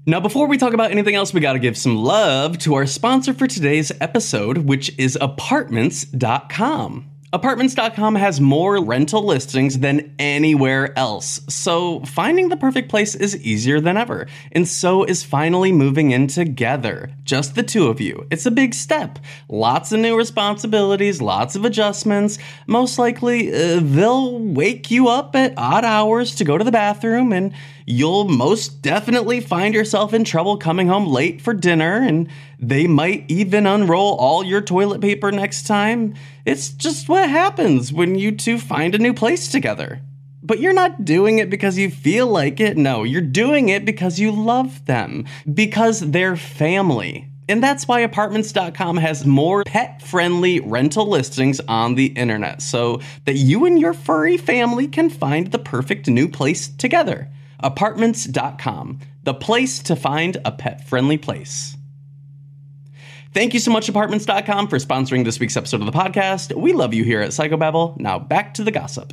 Now, before we talk about anything else, we gotta give some love to our sponsor for today's episode, which is Apartments.com. Apartments.com has more rental listings than anywhere else, so finding the perfect place is easier than ever. And so is finally moving in together. Just the two of you. It's a big step. Lots of new responsibilities, lots of adjustments. Most likely, they'll wake you up at odd hours to go to the bathroom, and you'll most definitely find yourself in trouble coming home late for dinner, and they might even unroll all your toilet paper next time. It's just what happens when you two find a new place together. But you're not doing it because you feel like it. No, you're doing it because you love them, because they're family. And that's why Apartments.com has more pet-friendly rental listings on the internet, so that you and your furry family can find the perfect new place together. Apartments.com, the place to find a pet-friendly place. Thank you so much, Apartments.com, for sponsoring this week's episode of the podcast. We love you here at Psychobabble. Now back to the gossip.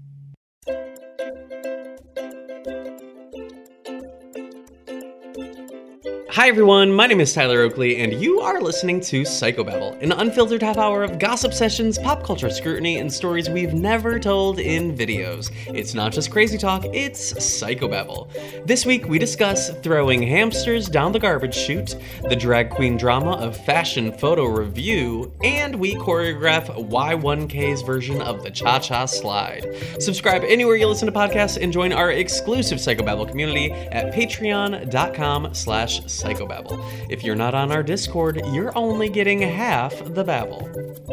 Hi everyone, my name is Tyler Oakley, and you are listening to Psychobabble, an unfiltered half hour of gossip sessions, pop culture scrutiny, and stories we've never told in videos. It's not just crazy talk, it's Psychobabble. This week we discuss throwing hamsters down the garbage chute, the drag queen drama of fashion photo review, and we choreograph Y1K's version of the cha-cha slide. Subscribe anywhere you listen to podcasts and join our exclusive Psychobabble community at patreon.com/psychobabble. If you're not on our Discord, you're only getting half the babble.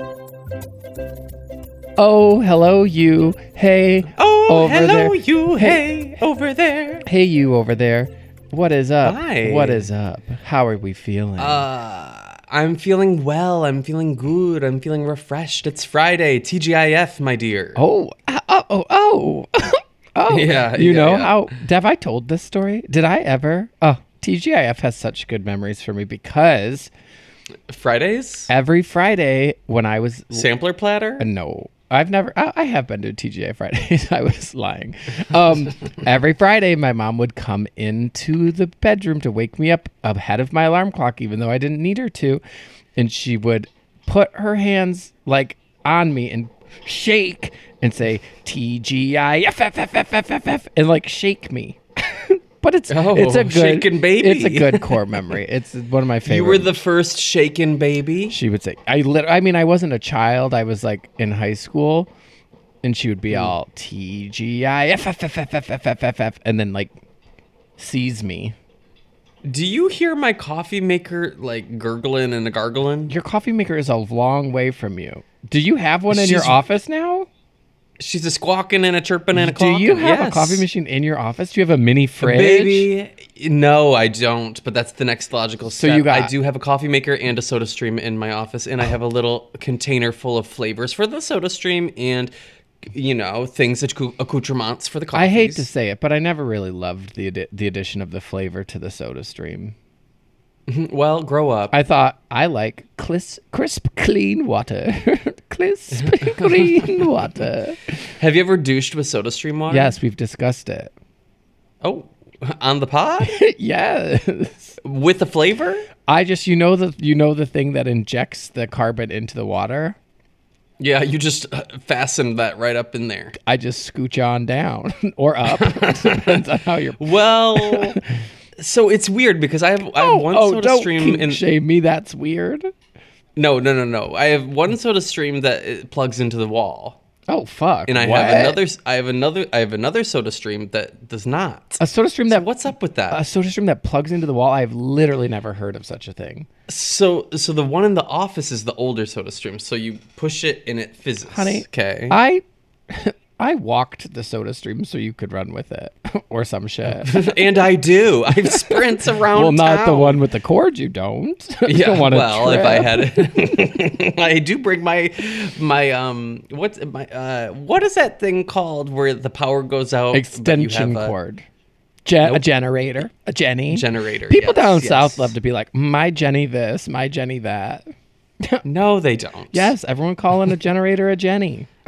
Oh, hello, you. Hey. Oh, over hello, there. you. Hey, over there. Hey, you over there. What is up? Hi. What is up? How are we feeling? I'm feeling well. I'm feeling good. I'm feeling refreshed. It's Friday. TGIF, my dear. Oh. Oh. Yeah. You know yeah. how... Have I told this story? Did I ever? Oh, TGIF has such good memories for me because... Fridays? Every Friday when I was... Sampler platter? No. I've never... I have been to TGI Fridays. I was lying. Every Friday, my mom would come into the bedroom to wake me up ahead of my alarm clock, even though I didn't need her to. And she would put her hands, like, on me and shake and say, TGIF, and, like, shake me. But it's a good shaken baby. It's a good core memory. It's one of my favorite. You were the first shaken baby. She would say, I wasn't a child. I was like in high school, and she would be all TGIF, and then like seize me. Do you hear my coffee maker like gurgling and a gargling? Your coffee maker is a long way from you. Do you have one in your office now? She's a squawking and a chirping and a clocking. Do you have yes. a coffee machine in your office? Do you have a mini fridge? Baby, no, I don't. But that's the next logical step. I do have a coffee maker and a soda stream in my office, and I have a little container full of flavors for the soda stream and, you know, things, accoutrements for the coffees. I hate to say it, but I never really loved the addition of the flavor to the soda stream. Well, grow up. I thought I like crisp, clean water. Crisp, clean water. Have you ever douched with soda stream water? Yes, we've discussed it. Oh, on the pod? Yes. With the flavor? I just, you know the thing that injects the carbon into the water? Yeah, you just fasten that right up in there. I just scooch on down or up. Depends on how you're... Well... So it's weird because I have one soda stream don't shame me. That's weird. No. I have one soda stream that it plugs into the wall. Oh fuck! And I have another soda stream that does not. A soda stream that what's up with that? A soda stream that plugs into the wall. I've literally never heard of such a thing. So the one in the office is the older soda stream. So you push it and it fizzes. Honey, okay. I walked the soda stream so you could run with it or some shit. And I do. I sprint around Well, not town. The one with the cord, you don't. Yeah, don't want well, if I had it. I do bring my what is that thing called where the power goes out? Extension cord. A generator. A Jenny. Generator. People down south love to be like, my Jenny this, my Jenny that. No, they don't. Yes, everyone calling a generator a Jenny.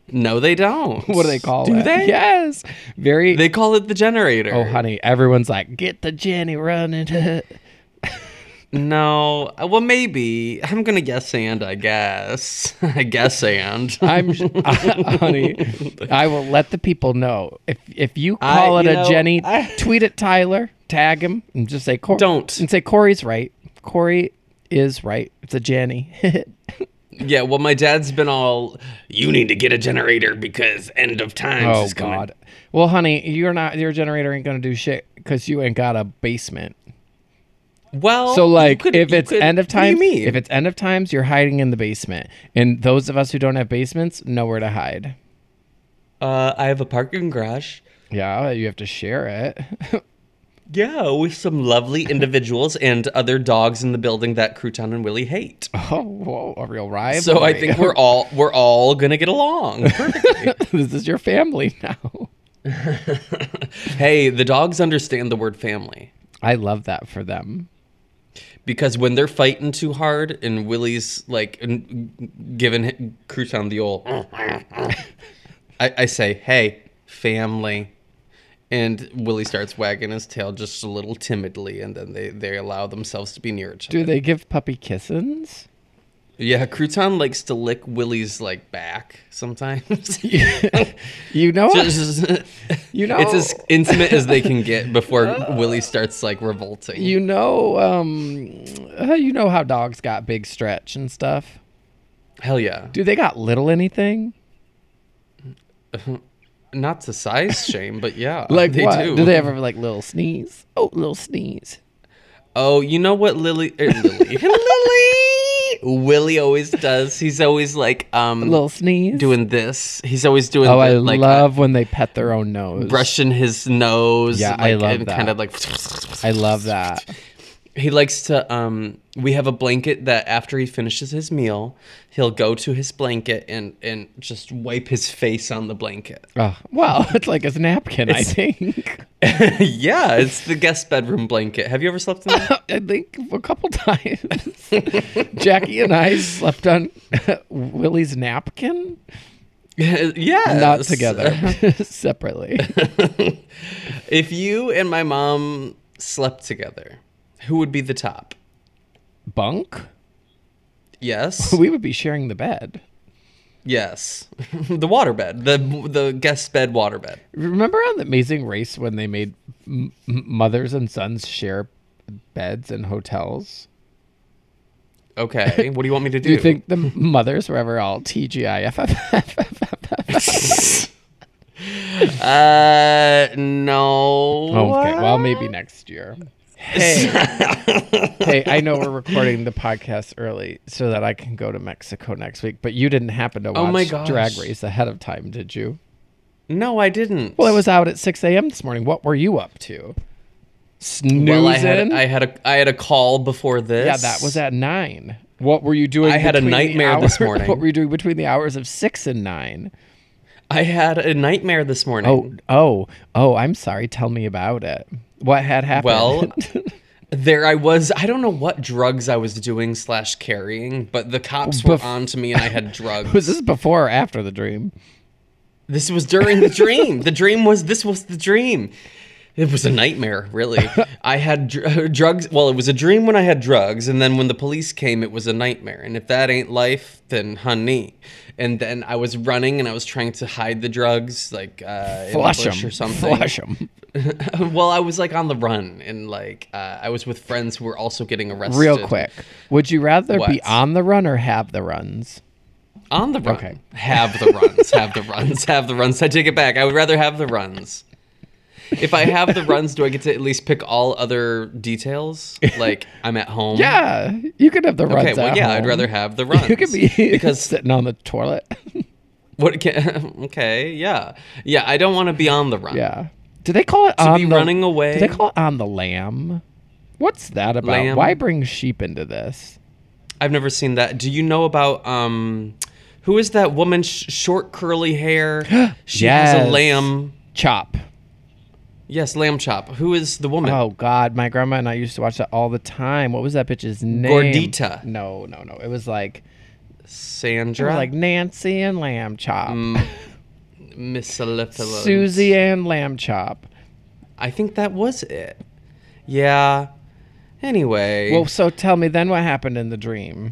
No, they don't. What do they call do it? They? Yes. Very. They call it the generator. Oh, honey, everyone's like, get the Jenny running. No, well, maybe. I'm gonna guess and. I guess. I guess and. Honey, I will let the people know if you call it a Jenny. Tweet at Tyler, tag him, and just say Don't. and say Corey's right. Corey is right. It's a Jenny. Yeah, well, my dad's been all, you need to get a generator because end of times is coming. God. Well, honey, your generator ain't gonna do shit because you ain't got a basement. Well, so like if it's end of times, what do you mean? If it's end of times, you're hiding in the basement. And those of us who don't have basements, nowhere to hide. I have a parking garage. Yeah, you have to share it. Yeah, with some lovely individuals and other dogs in the building that Crouton and Willie hate. Oh, whoa, a real rivalry. So I think we're all gonna get along perfectly. This is your family now. Hey, the dogs understand the word family. I love that for them. Because when they're fighting too hard and Willie's like giving Crouton the old, I say, hey, family. And Willie starts wagging his tail just a little timidly, and then they allow themselves to be near each other. Do they give puppy kissins? Yeah, Crouton likes to lick Willie's like back sometimes. You know, it's as intimate as they can get before Willie starts like revolting. You know how dogs got big stretch and stuff. Hell yeah. Do they got little anything? Not to size shame, but yeah, like they what? do. Do they ever like little sneeze? Oh, little sneeze. Oh, you know what Lily Willie always does? He's always like a little sneeze doing this. He's always doing. Oh, I love when they pet their own nose, brushing his nose. Yeah, like, I love that. Kind of like. I love that. He likes to. We have a blanket that after he finishes his meal, he'll go to his blanket and just wipe his face on the blanket. Oh, well, it's like his napkin, I think. Yeah, it's the guest bedroom blanket. Have you ever slept in that? I think a couple times. Jackie and I slept on Willie's napkin. Yeah, not together, separately. If you and my mom slept together, who would be the top? Bunk? Yes. We would be sharing the bed. Yes. The waterbed. The guest bed waterbed. Remember on The Amazing Race when they made mothers and sons share beds in hotels? Okay. What do you want me to do? Do you think the mothers were ever all TGIF? No. Okay. Well, maybe next year. Hey, I know we're recording the podcast early so that I can go to Mexico next week, but you didn't happen to watch Drag Race ahead of time, did you? No, I didn't. Well, it was out at 6 a.m. this morning. What were you up to? Snoozing? Well, I had a call before this. Yeah, that was at 9. What were you doing? I had a nightmare this morning. What were you doing between the hours of 6 and 9? I had a nightmare this morning. Oh, I'm sorry. Tell me about it. What had happened? Well, there I was. I don't know what drugs I was doing / carrying, but the cops were on to me and I had drugs. Was this before or after the dream? This was during the dream. This was the dream. It was a nightmare, really. I had drugs. Well, it was a dream when I had drugs, and then when the police came, it was a nightmare. And if that ain't life, then honey. And then I was running, and I was trying to hide the drugs, like in a bush or something. Flush them. Well, I was like on the run, and like I was with friends who were also getting arrested. Real quick, would you rather What? be on the run or have the runs? On the run. Okay. Have the runs. Have the runs. Have the runs. I take it back. I would rather have the runs. If I have the runs, do I get to at least pick all other details? Like I'm at home. Yeah, you could have the runs. Okay. Well, at yeah, home. I'd rather have the runs. You could be because sitting on the toilet. what? Okay. Yeah. Yeah. I don't want to be on the run. Yeah. Do they call it To on be the running away? Do they call it on the lamb? What's that about? Lamb? Why bring sheep into this? I've never seen that. Do you know about who is that woman? Short curly hair. She has Yes. a lamb. Chop. Yes, Lamb Chop. Who is the woman? Oh God, my grandma and I used to watch that all the time. What was that bitch's name? Gordita. No. It was like Sandra. Like Nancy and Lamb Chop. Miss Aliphalos. Susie and Lamb Chop. I think that was it. Yeah. Anyway. Well, so tell me then what happened in the dream.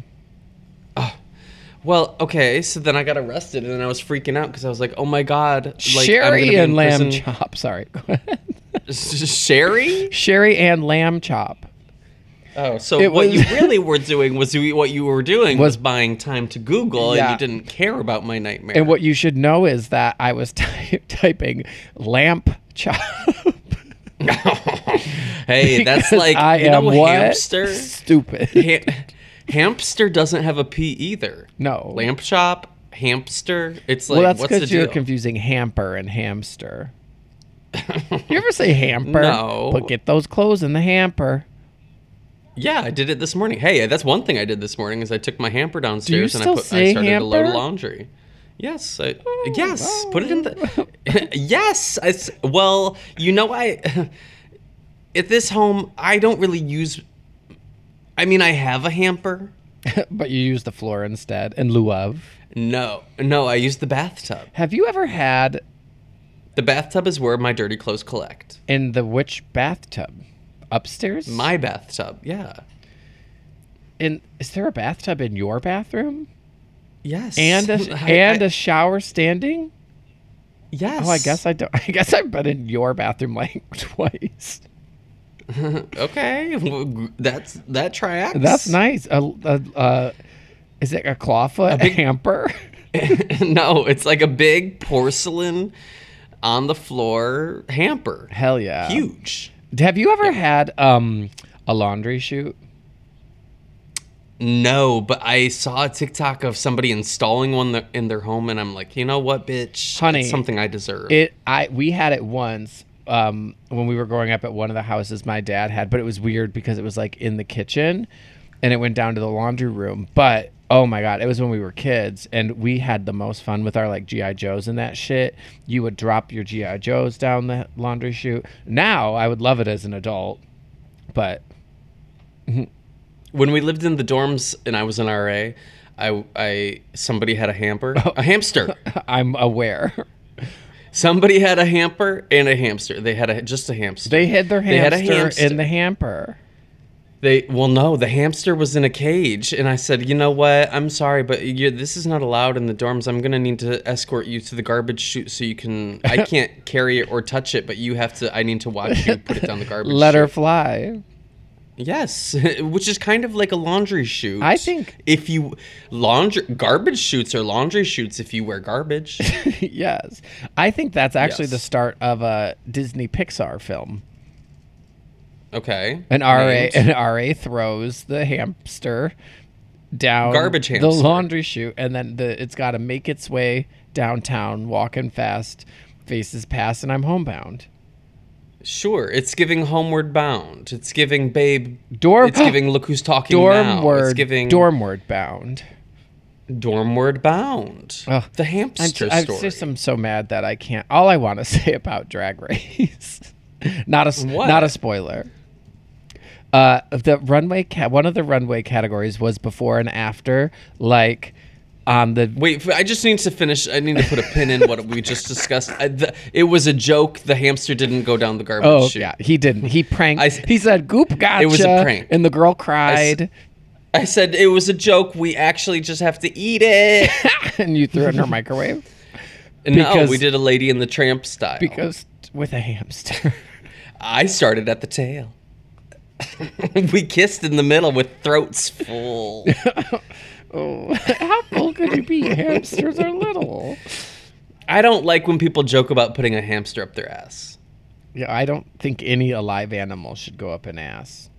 Well, okay, so then I got arrested, and then I was freaking out because I was like, "Oh my god!" Like, Sherry and Lamb Chop. Sorry, go ahead. Sherry? Sherry and Lamb Chop. Oh, so what you really were doing was buying time to Google, Yeah. and you didn't care about my nightmare. And what you should know is that I was typing Lamp Chop. Hey, that's Because like I am what? Hamster. Stupid. Hamster doesn't have a P either. No. Lamp chop, hamster. It's like, Well, that's what's the because you're deal? confusing hamper and hamster. You ever say hamper? No. But get those clothes in the hamper. Yeah, I did it this morning. Hey, that's one thing I did this morning is I took my hamper downstairs and still I say started to load hamper? laundry. Yes, yes, put it in the. Yes, well, you know, at this home I don't really use. I mean, I have a hamper. But you use the floor instead in lieu of. No, I use the bathtub. Have you ever had The bathtub is where my dirty clothes collect. in the which bathtub? Upstairs? My bathtub, yeah. Is there a bathtub in your bathroom? Yes. And a shower standing? Yes. Oh, I guess I don't. I guess I've been in your bathroom like twice. Okay, that tracks. That's nice. Is it a clawfoot hamper? No, it's like a big porcelain on the floor hamper. Hell yeah. Huge. Have you ever had a laundry chute? No, but I saw a TikTok of somebody installing one in their home, and I'm like, you know what, bitch? Honey, it's something I deserve. We had it once when we were growing up at one of the houses my dad had, but it was weird because it was like in the kitchen, and it went down to the laundry room. But oh my god, it was when we were kids, and we had the most fun with our like GI Joes and that shit. You would drop your GI Joes down the laundry chute. Now I would love it as an adult, but. When we lived in the dorms and I was an RA, somebody had a hamper, a hamster. I'm aware. Somebody had a hamper and a hamster. They had just a hamster. They hid their They had a hamster in the hamper. No, the hamster was in a cage, and I said, you know what? I'm sorry, but this is not allowed in the dorms. I'm gonna need to escort you to the garbage chute so you can. I can't carry it or touch it, but you have to. I need to watch you put it down the garbage. Let her chute. Yes. Yes, which is kind of like a laundry chute. I think if you garbage chutes are laundry chutes if you wear garbage. Yes. I think that's actually Yes. the start of a Disney Pixar film. Okay. An RA throws the hamster down Garbage the hamster. laundry chute, and then it's got to make its way downtown, walking fast, faces past, and I'm homebound. Sure, it's giving Homeward Bound. It's giving Babe. Dorm. It's giving Look Who's Talking Now. It's giving Dormward Bound. Dormward Bound. Ugh. The hamster story. I'm so mad that I can't. All I want to say about Drag Race, not a spoiler. The runway one of the runway categories was before and after, like. Wait, I just need to finish. I need to put a pin in what we just discussed. It was a joke. The hamster didn't go down the garbage chute. Yeah, he didn't. He pranked. He said, "Goop, gotcha." It was a prank. And the girl cried. I said, it was a joke. We actually just have to eat it. And you threw it in her microwave? No, we did a Lady in the Tramp style. Because with a hamster. I started at the tail. We kissed in the middle with throats full. Oh, how full could you be? Hamsters are little. I don't like when people joke about putting a hamster up their ass. Yeah, I don't think any alive animal should go up an ass.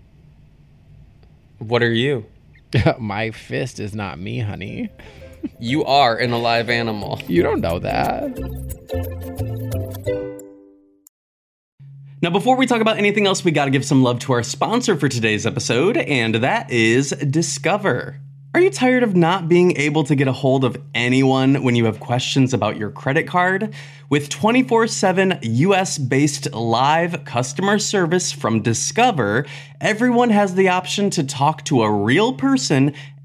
What are you? My fist is not me, honey. You are an alive animal. You don't know that. Now, before we talk about anything else, we got to give some love to our sponsor for today's episode, and that is Discover. Are you tired of not being able to get a hold of anyone when you have questions about your credit card? With 24/7 US-based live customer service from Discover, everyone has the option to talk to a real person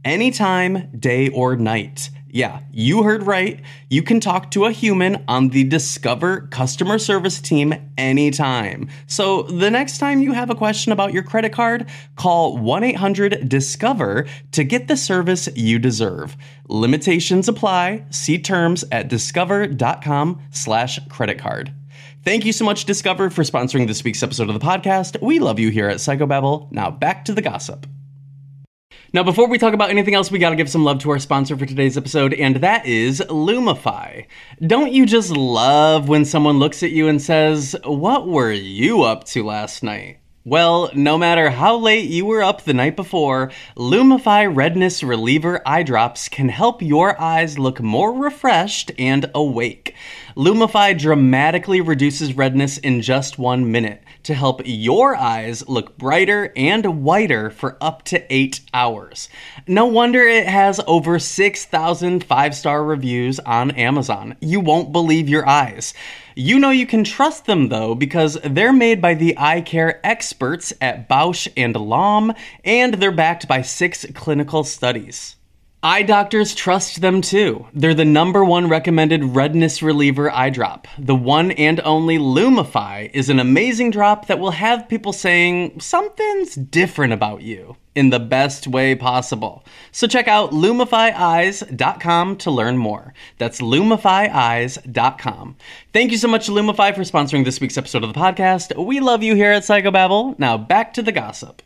anytime, day or night. Yeah, you heard right. You can talk to a human on the Discover customer service team anytime. So the next time you have a question about your credit card, call 1-800-DISCOVER to get the service you deserve. Limitations apply. See terms at discover.com/creditcard. Thank you so much, Discover, for sponsoring this week's episode of the podcast. We love you here at Psychobabble. Now back to the gossip. Now, before we talk about anything else, we gotta give some love to our sponsor for today's episode, and that is Lumify. Don't you just love when someone looks at you and says, "What were you up to last night?" Well, no matter how late you were up the night before, Lumify Redness Reliever Eye Drops can help your eyes look more refreshed and awake. Lumify dramatically reduces redness in just 1 minute to help your eyes look brighter and whiter for up to 8 hours. No wonder it has over 6,000 5-star reviews on Amazon. You won't believe your eyes. You know you can trust them though, because they're made by the eye care experts at Bausch & Lomb, and they're backed by 6 clinical studies. Eye doctors trust them too. They're the #1 recommended redness reliever eye drop. The one and only Lumify is an amazing drop that will have people saying something's different about you in the best way possible. So check out LumifyEyes.com to learn more. That's LumifyEyes.com. Thank you so much, Lumify, for sponsoring this week's episode of the podcast. We love you here at Psychobabble. Now back to the gossip.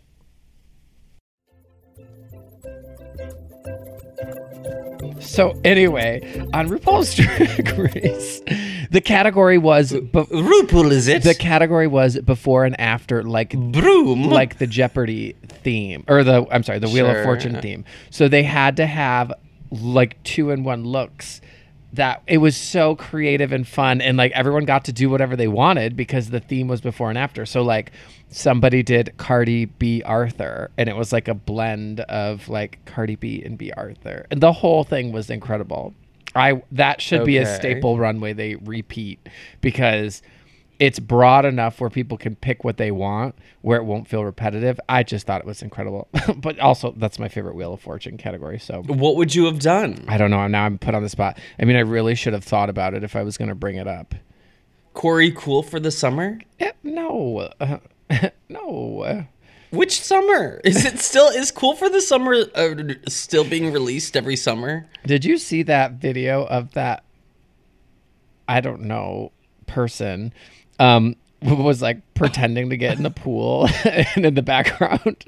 So anyway, on RuPaul's Drag Race, the category was RuPaul, is it? The category was before and after, like Broom, like the Jeopardy theme, or the Wheel of Fortune theme. So they had to have like 2-in-1 looks. That it was so creative and fun, and like everyone got to do whatever they wanted because the theme was before and after. So like somebody did Cardi B Arthur, and it was like a blend of like Cardi B and B Arthur, and the whole thing was incredible. That should be a staple runway they repeat, because it's broad enough where people can pick what they want, where it won't feel repetitive. I just thought it was incredible. But also, that's my favorite Wheel of Fortune category. So what would you have done? I don't know. Now I'm put on the spot. I mean, I really should have thought about it if I was going to bring it up. Corey, Cool for the Summer? No. No. Which summer? Is Cool for the Summer still being released every summer? Did you see that video of that, I don't know, person was like pretending to get in the pool, and in the background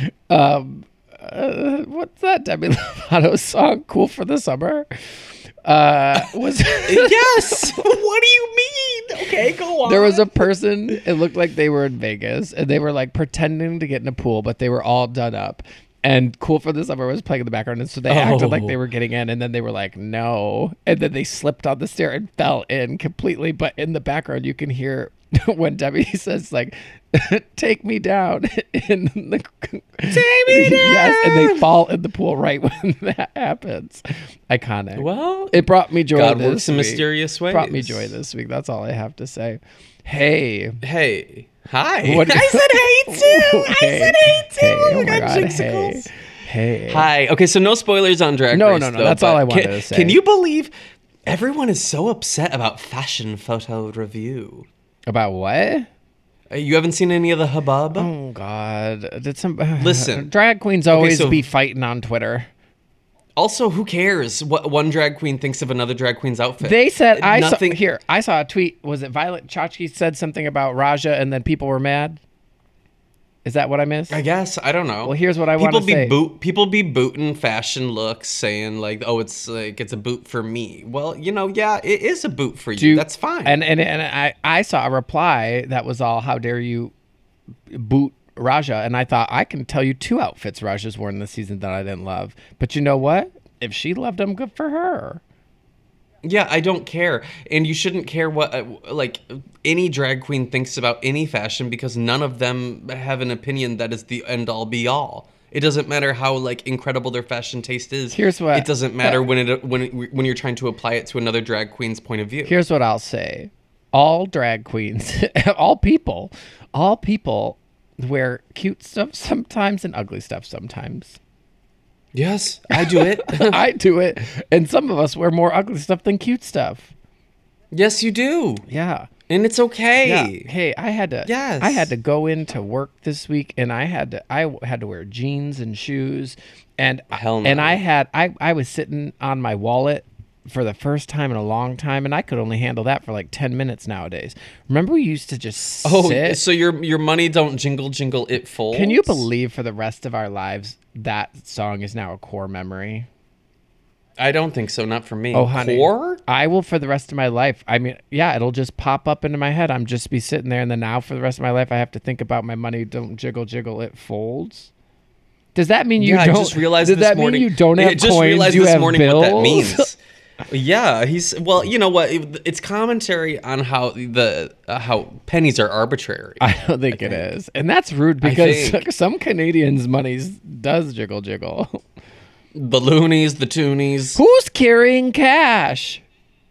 what's that Demi Lovato song, Cool for the Summer, was yes. What do you mean? Okay, go on. There was a person, it looked like they were in Vegas, and they were like pretending to get in a pool, but they were all done up, and Cool for the Summer was playing in the background, and so they acted like they were getting in, and then they were like, no, and then they slipped on the stair and fell in completely. But in the background you can hear when Debbie says like, take me down, in the take me down. Yes, and they fall in the pool right when that happens. Iconic. Well, it brought me joy. God works in mysterious ways. Brought me joy this week. That's all I have to say. Hey. Hi. What? I said hey too. I said hey too. Oh my God. Hey. Hi. Okay, so no spoilers on Drag Race. No. That's all I wanted to say. Can you believe everyone is so upset about fashion photo review? About what? You haven't seen any of the hubbub? Oh God! Listen, drag queens always be fighting on Twitter. Also, who cares what one drag queen thinks of another drag queen's outfit? They said I saw a tweet. Was it Violet Chachki said something about Raja, and then people were mad? Is that what I missed? I guess. I don't know. Well, here's what I want to say. People be booting fashion looks, saying like, "Oh, it's a boot for me." Well, yeah, it is a boot for you. That's fine. And I saw a reply that was all, "How dare you boot Raja?" And I thought, I can tell you 2 outfits Raja's worn this season that I didn't love. But you know what? If she loved them, good for her. Yeah, I don't care. And you shouldn't care what any drag queen thinks about any fashion, because none of them have an opinion that is the end all be all. It doesn't matter how incredible their fashion taste is. Here's what it doesn't matter when you're trying to apply it to another drag queen's point of view. Here's what I'll say. All drag queens, all people wear cute stuff sometimes and ugly stuff sometimes. Yes, I do it. I do it. And some of us wear more ugly stuff than cute stuff. Yes, you do. Yeah. And it's okay. Yeah. Hey, I had to go into work this week, and I had to wear jeans and shoes, and Hell no. and I was sitting on my wallet for the first time in a long time, and I could only handle that for like 10 minutes nowadays. Remember we used to just sit? So your money don't jingle jingle, it folds? Can you believe for the rest of our lives that song is now a core memory? I don't think so. Not for me. Oh, honey. Core? I will for the rest of my life. I mean, yeah, it'll just pop up into my head. I'm just be sitting there, and then now for the rest of my life, I have to think about my money. Don't jiggle, jiggle, it folds. Does that mean you don't? I just realized does this that morning. mean you don't have I just coins? realized You this have morning bills? what that means. Yeah, well, you know what? It's commentary on how how pennies are arbitrary. I don't think it is, and that's rude because some Canadians' money does jiggle, jiggle. The loonies, the toonies. Who's carrying cash?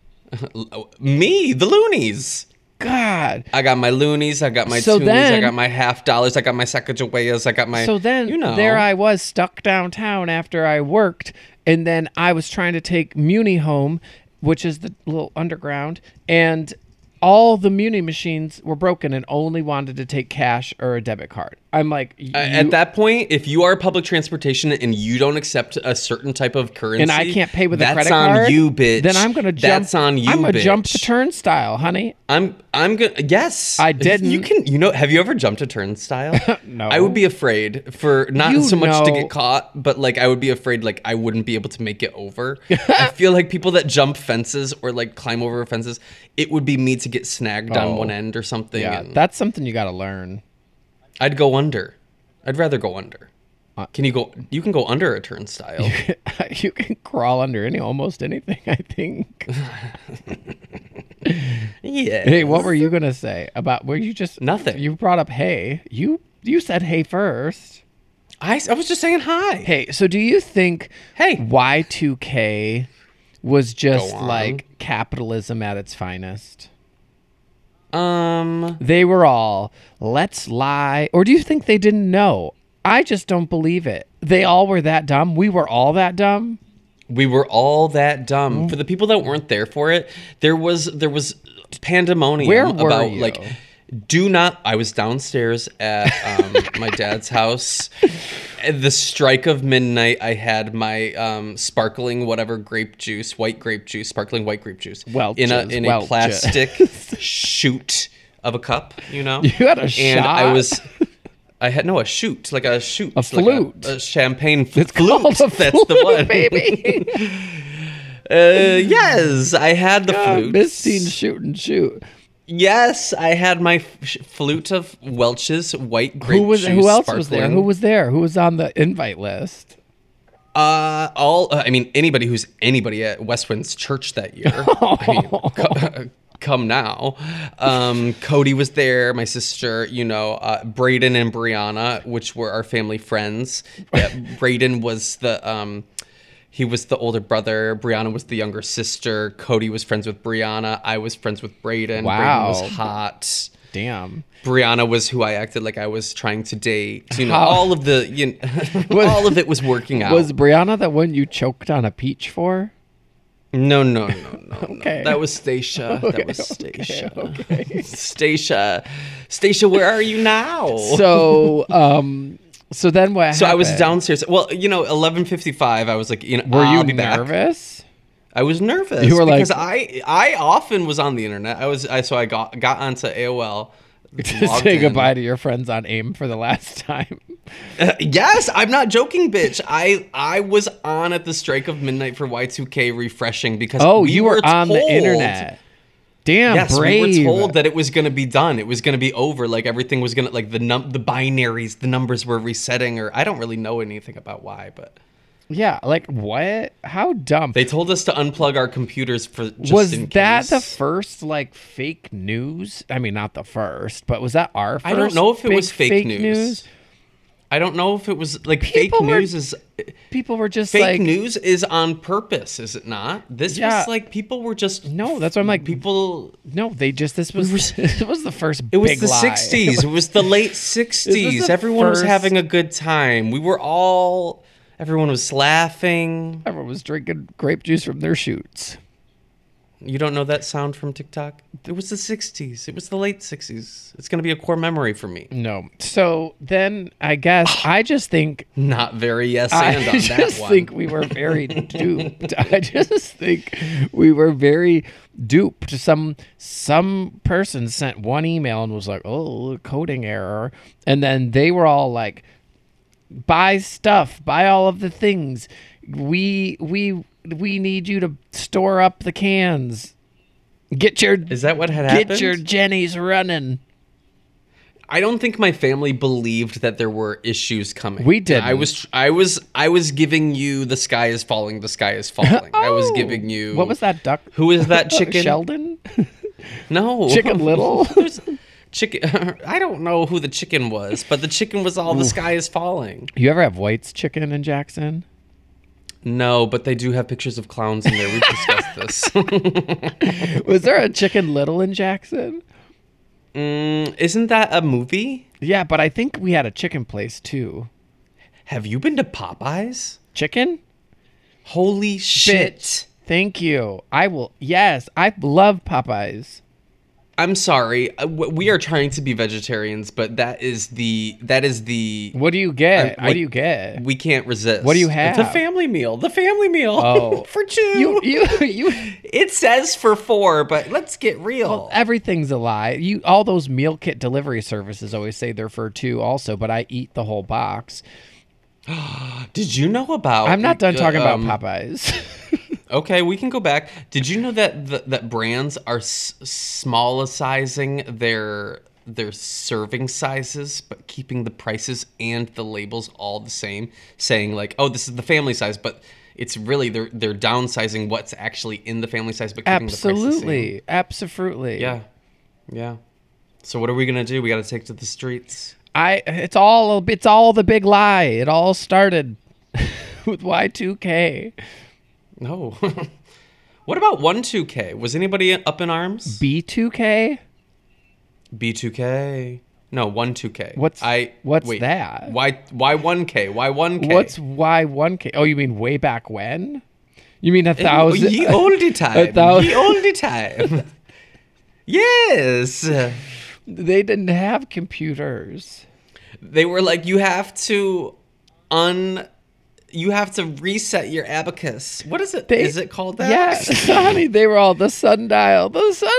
Me, the loonies. God. I got my loonies, I got my toonies, I got my $50, I got my Sacagaweas, I got my... So then, there I was stuck downtown after I worked, and then I was trying to take Muni home, which is the little underground, and all the Muni machines were broken and only wanted to take cash or a debit card. I'm like... at that point, if you are public transportation and you don't accept a certain type of currency... And I can't pay with a credit card... card... That's on you, bitch. Then I'm going to jump... That's on you, I'm going to bitch. jump the turnstile, honey. I'm gonna... Yes. I didn't. You can... You know... Have you ever jumped a turnstile? No. I would be afraid for... Not so much to get caught, but like I would be afraid like I wouldn't be able to make it over. I feel like people that jump fences or like climb over fences, it would be me to get snagged on one end or something. Yeah, and that's something you got to learn. I'd go under. I'd rather go under. Can you go? You can go under a turnstile. You can crawl under almost anything, I think. Yeah. Hey, what were you gonna say about where you just Nothing. You brought up hey. You said hey first. I was just saying hi. Hey, so do you think Y2K was just like capitalism at its finest? They were all, let's lie. Or do you think they didn't know? I just don't believe it. They all were that dumb. We were all that dumb. We were all that dumb. For the people that weren't there for it, there was pandemonium. Where were about you? Like, do not. I was downstairs at my dad's house. At the strike of midnight, I had my sparkling whatever grape juice, sparkling white grape juice, in a plastic shoot of a cup. You know, you had a shot. I had a shoot, like a shoot, a flute, like a champagne it's flute. Called a That's flute, the one, baby. Yes, I had the flute. Miss Teen shoot. Yes, I had my flute of Welch's white grape juice. Who else sparkling. was there? Who was there? Who was on the invite list? I mean, anybody at Westwind's church that year. I mean, come now. Cody was there, my sister, Braden and Brianna, which were our family friends. Braden was he was the older brother. Brianna was the younger sister. Cody was friends with Brianna. I was friends with Braden. Wow. Braden was hot. Damn. Brianna was who I acted like I was trying to date. All of all of it was working out. Was Brianna the one you choked on a peach for? No. Okay. That was Stacia. Okay, that was Stacia. Okay. Stacia, where are you now? So then what happened? So I was downstairs. Well, 11:55. I was like, were you nervous? I was nervous. You were because like, I often was on the internet. I got onto AOL. To say goodbye to your friends on AIM for the last time. Yes, I'm not joking, bitch. I was on at the strike of midnight for Y2K refreshing because you were on the internet. Damn, yes, brave. we were told that it was going to be done. It was going to be over. Like everything was going to the binaries, the numbers were resetting, or I don't really know anything about why, but yeah, like what? How dumb. They told us to unplug our computers for just in case. Was that the first fake news? I mean, not the first, but was that our first? I don't know if it was fake news. I don't know if it was fake news. People were just fake news is on purpose, is it not? This was people were just no. That's what I'm like. People no, they just this was it was the first. It was big the lie. 60s. It was the late 60s. Everyone was having a good time. We were all Everyone was laughing. Everyone was drinking grape juice from their shoots. You don't know that sound from TikTok? It was the 60s. It was the late 60s. It's going to be a core memory for me. No. So then I guess I just think Not very yes and on that one. I just think we were very duped. I just think we were very duped. Some person sent one email and was like, "Oh, coding error," and then they were all like, "Buy stuff, buy all of the things. We need you to store up the cans. Is that what had happened? Get your Jennies running." I don't think my family believed that there were issues coming. We didn't. I was giving you the sky is falling, the sky is falling. I was giving you What was that duck? Who is that chicken? Sheldon? No. Chicken Little? Chicken. I don't know who the chicken was, but the chicken was all the sky is falling. You ever have White's chicken in Jackson? No, but they do have pictures of clowns in there. We've discussed this. Was there a Chicken Little in Jackson? Isn't that a movie? Yeah, but I think we had a chicken place too. Have you been to Popeyes? Chicken? Holy shit. Bitch. Thank you. I will. Yes, I love Popeyes. I'm sorry. We are trying to be vegetarians, but that is the. What do you get? What do you get? We can't resist. What do you have? The family meal. The family meal. Oh. For 2. You. It says for 4, but let's get real. Well, everything's a lie. All those meal kit delivery services always say they're for 2 also, but I eat the whole box. Did you know about? I'm not done talking about Popeyes. Okay, we can go back. Did you know that brands are smallicizing their serving sizes, but keeping the prices and the labels all the same, saying like, "Oh, this is the family size," but it's really they're downsizing what's actually in the family size, but keeping the price the same. Absolutely. Yeah. So what are we gonna do? We got to take to the streets. It's all the big lie. It all started with Y2K. No. What about 1-2K? Was anybody up in arms? B2K? B2K. No, 1-2K. What's that? Why 1K? Why 1K? What's Y1K? Oh, you mean way back when? You mean 1,000? Ye olde time. 1,000. Ye olde time. Yes. They didn't have computers. They were like, you have to reset your abacus. What is it? Is it called that? Yes, honey. They were all the sundial.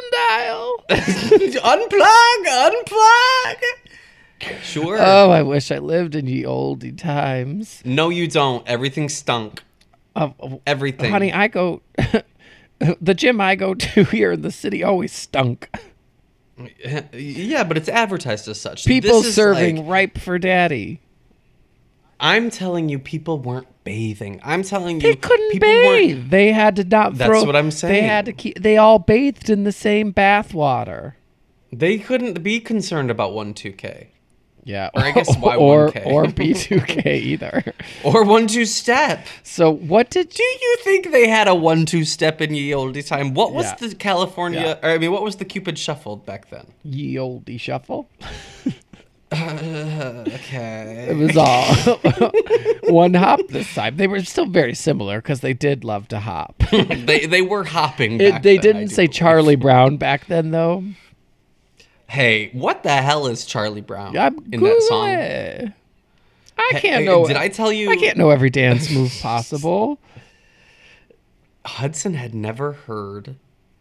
Unplug. Sure. Oh, I wish I lived in ye olde times. No, you don't. Everything stunk. Everything. Honey, the gym I go to here in the city always stunk. Yeah, but it's advertised as such. People serving ripe for daddy. I'm telling you, people weren't bathing. I'm telling you, they couldn't bathe. They had to not throw. That's what I'm saying. They had to keep. They all bathed in the same bath water. They couldn't be concerned about 1-2K. Yeah, or I guess Y1K or B2K either, or 1-2-step. So what do you think they had a 1-2-step in ye olde time? What was the California? Yeah. Or, I mean, what was the Cupid Shuffle back then? Ye olde shuffle. Okay. It was all one hop this time. They were still very similar because they did love to hop. they were hopping. They then, didn't say Charlie Brown back then, though. Hey, what the hell is Charlie Brown in Google that song? It. I can't know. Did I tell you? I can't know every dance move possible. Hudson had never heard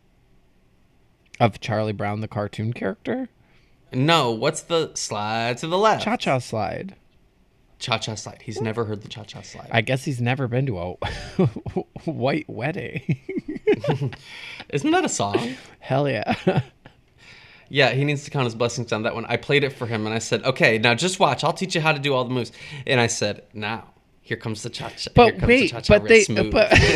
of Charlie Brown, the cartoon character. No, what's the slide to the left? Cha-cha slide. Cha-cha slide. He's never heard the cha-cha slide. I guess he's never been to a white wedding. Isn't that a song? Hell yeah. Yeah, he needs to count his blessings on that one. I played it for him and I said, okay, now just watch. I'll teach you how to do all the moves. And I said, now, here comes the cha-cha. But wait, I mean,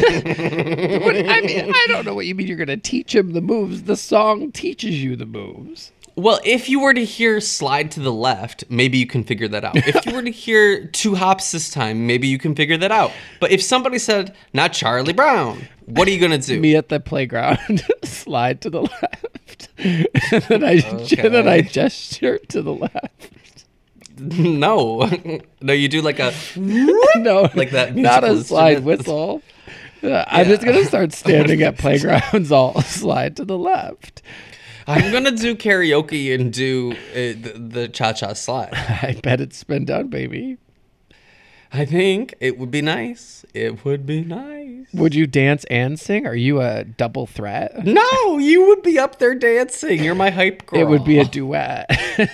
I don't know what you mean you're going to teach him the moves. The song teaches you the moves. Well, if you were to hear slide to the left, maybe you can figure that out. If you were to hear 2 hops this time, maybe you can figure that out. But if somebody said, not Charlie Brown, what are you going to do? Me at the playground, slide to the left. And then I gesture to the left. No. No, you do like a No, like that not a musical slide instrument. whistle. I'm just gonna start standing at playgrounds. All slide to the left. I'm gonna do karaoke and do the cha-cha slide. I bet it's spin down, baby. I think it would be nice. It would be nice. Would you dance and sing? Are you a double threat? No, you would be up there dancing. You're my hype girl. It would be a duet.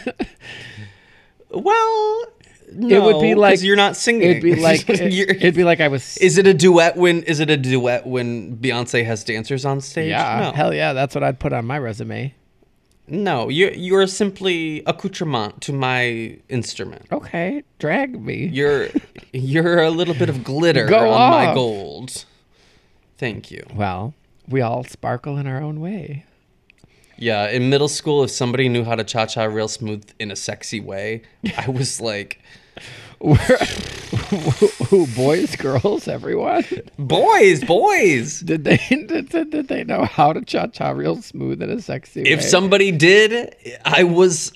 Well, no, It would be like 'cause you're not singing. It'd be like it'd be like I was. Is it a duet when Beyonce has dancers on stage? Yeah, No. hell yeah, that's what I'd put on my resume. No, you're simply accoutrement to my instrument. Okay, drag me. You're a little bit of glitter Go on my off. gold. Thank you. Well, we all sparkle in our own way. Yeah, in middle school, if somebody knew how to cha-cha real smooth in a sexy way, I was like, Ooh, boys, girls, everyone. boys. Did they know how to cha cha real smooth in a sexy way? If somebody did, I was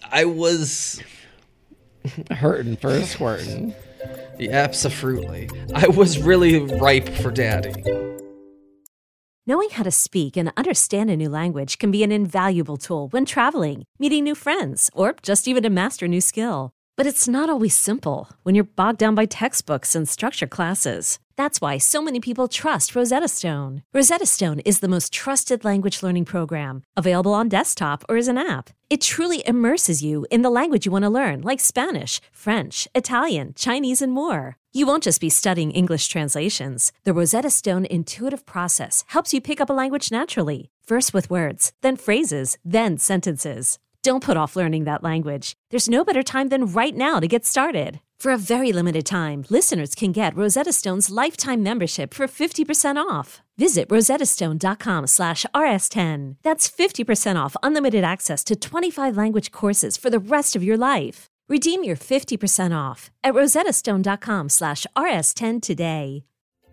hurting for a squirting. absolutely. I was really ripe for daddy. Knowing how to speak and understand a new language can be an invaluable tool when traveling, meeting new friends, or just even to master a new skill. But it's not always simple when you're bogged down by textbooks and structured classes. That's why so many people trust Rosetta Stone. Rosetta Stone is the most trusted language learning program, available on desktop or as an app. It truly immerses you in the language you want to learn, like Spanish, French, Italian, Chinese, and more. You won't just be studying English translations. The Rosetta Stone intuitive process helps you pick up a language naturally, first with words, then phrases, then sentences. Don't put off learning that language. There's no better time than right now to get started. For a very limited time, listeners can get Rosetta Stone's lifetime membership for 50% off. Visit rosettastone.com/rs10. That's 50% off unlimited access to 25 language courses for the rest of your life. Redeem your 50% off at rosettastone.com/rs10 today.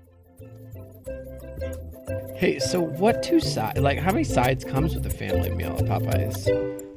Hey, so what two sides? Like, how many sides comes with a family meal at Popeyes?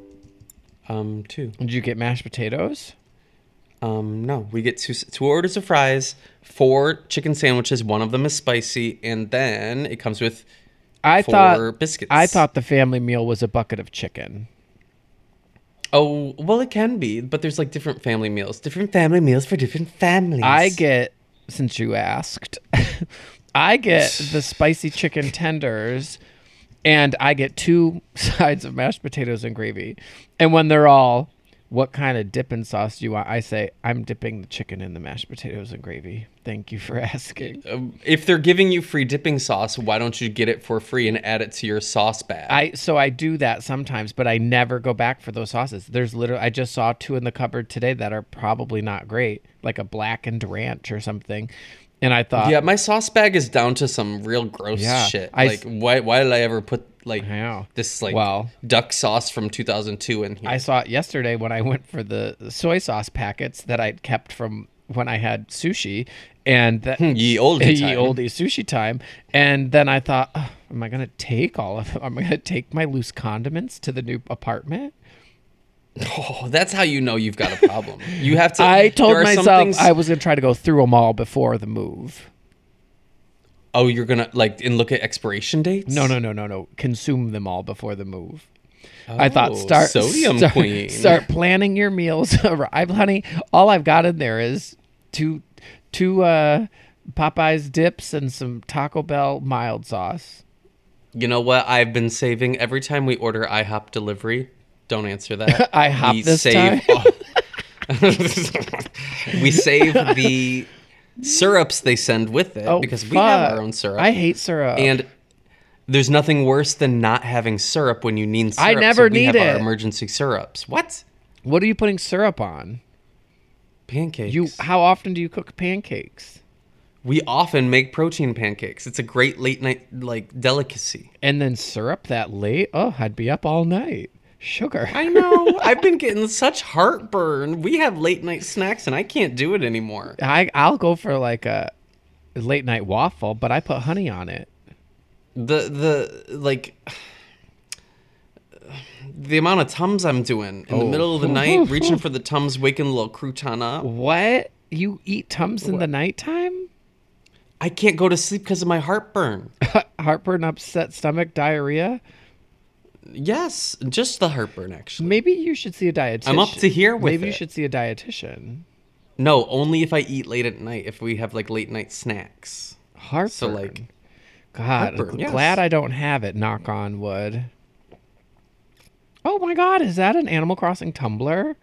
2. Did you get mashed potatoes? No, we get two orders of fries, 4 chicken sandwiches. One of them is spicy, and then it comes with 4 biscuits. I thought the family meal was a bucket of chicken. Oh, well, it can be, but there's like different family meals for different families. I get, since you asked, I get the spicy chicken tenders, and I get 2 sides of mashed potatoes and gravy. And when they're all, what kind of dipping sauce do you want? I say, I'm dipping the chicken in the mashed potatoes and gravy. Thank you for asking. If they're giving you free dipping sauce, why don't you get it for free and add it to your sauce bag? So I do that sometimes, but I never go back for those sauces. There's literally, I just saw 2 in the cupboard today that are probably not great, like a blackened ranch or something. And I thought, yeah, my sauce bag is down to some real gross Yeah, shit. Why did I ever put like I know. this like Well, duck sauce from 2002 in here? I saw it yesterday when I went for the soy sauce packets that I'd kept from when I had sushi, and that Ye olde time. ye olde sushi time. And then I thought, oh, am I gonna take all of them? Am I gonna take my loose condiments to the new apartment? Oh, that's how you know you've got a problem. You have to. I told there are some myself things- I was gonna try to go through them all before the move. Oh, you're gonna like and look at expiration dates? No. Consume them all before the move. I thought Oh, sodium queen. Start planning your meals. Honey, all I've got in there is two Popeyes dips and some Taco Bell mild sauce. You know what? I've been saving every time we order IHOP delivery. Don't answer that. IHOP We this save time? we save the syrups they send with it because we have our own syrup. I hate syrup. And there's nothing worse than not having syrup when you need syrup. I never so we need have our it. emergency syrups. What? What are you putting syrup on? Pancakes. How often do you cook pancakes? We often make protein pancakes. It's a great late night like delicacy. And then syrup that late? Oh, I'd be up all night. Sugar. I know. I've been getting such heartburn. We have late night snacks and I can't do it anymore. I'll go for like a late night waffle, but I put honey on it. The like the amount of Tums I'm doing in the middle of the night, reaching for the Tums, waking a little crouton up. What? You eat Tums in the nighttime? I can't go to sleep because of my heartburn. Heartburn, upset stomach, diarrhea? Yes, just the heartburn, actually. Maybe you should see a dietitian. I'm up to here with Maybe you it. should see a dietitian. No, only if I eat late at night, if we have, like, late-night snacks. Heartburn. So, like... God, heartburn, yes. glad I don't have it, knock on wood. Oh my God, is that an Animal Crossing tumbler?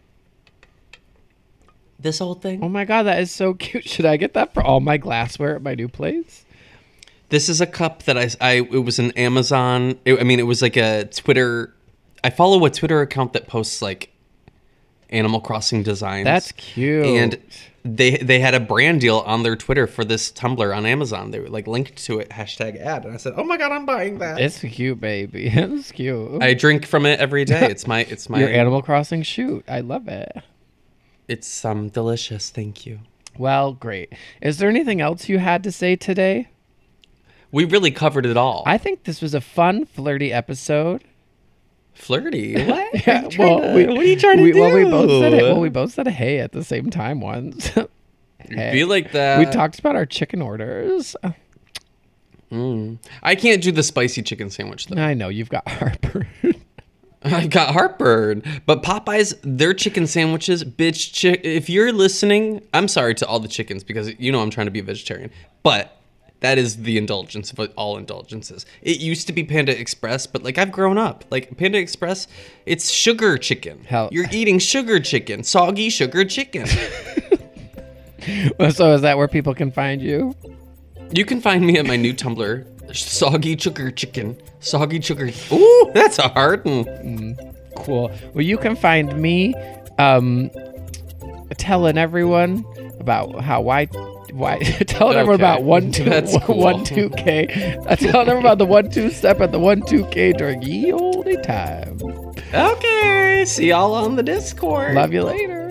This whole thing? Oh my God, that is so cute. Should I get that for all my glassware at my new place? This is a cup that it was an Amazon. It was like a Twitter. I follow a Twitter account that posts like Animal Crossing designs. That's cute. And they had a brand deal on their Twitter for this tumbler on Amazon. They were like linked to it, #ad. And I said, oh my God, I'm buying that. It's cute, baby. It's cute. I drink from it every day. It's my Your Animal Crossing shoot. I love it. It's delicious. Thank you. Well, great. Is there anything else you had to say today? We really covered it all. I think this was a fun, flirty episode. Flirty? What? Yeah, what are you trying to do? Well, we both said hey at the same time once. Hey. Be like that. We talked about our chicken orders. I can't do the spicy chicken sandwich though. I know you've got heartburn. I got heartburn. But Popeyes, their chicken sandwiches, bitch, if you're listening, I'm sorry to all the chickens because you know I'm trying to be a vegetarian. But that is the indulgence of all indulgences. It used to be Panda Express, but like I've grown up. Like Panda Express, it's sugar chicken. Hell. You're eating sugar chicken, soggy sugar chicken. So is that where people can find you? You can find me at my new Tumblr, Soggy Sugar Chicken. Soggy Sugar. Ooh, that's a hard one. Cool. Well, you can find me telling everyone about why telling everyone about 1-2K. Telling everyone about the 1-2 step at the 1-2K during ye olde time. Okay, see y'all on the Discord. Love you later.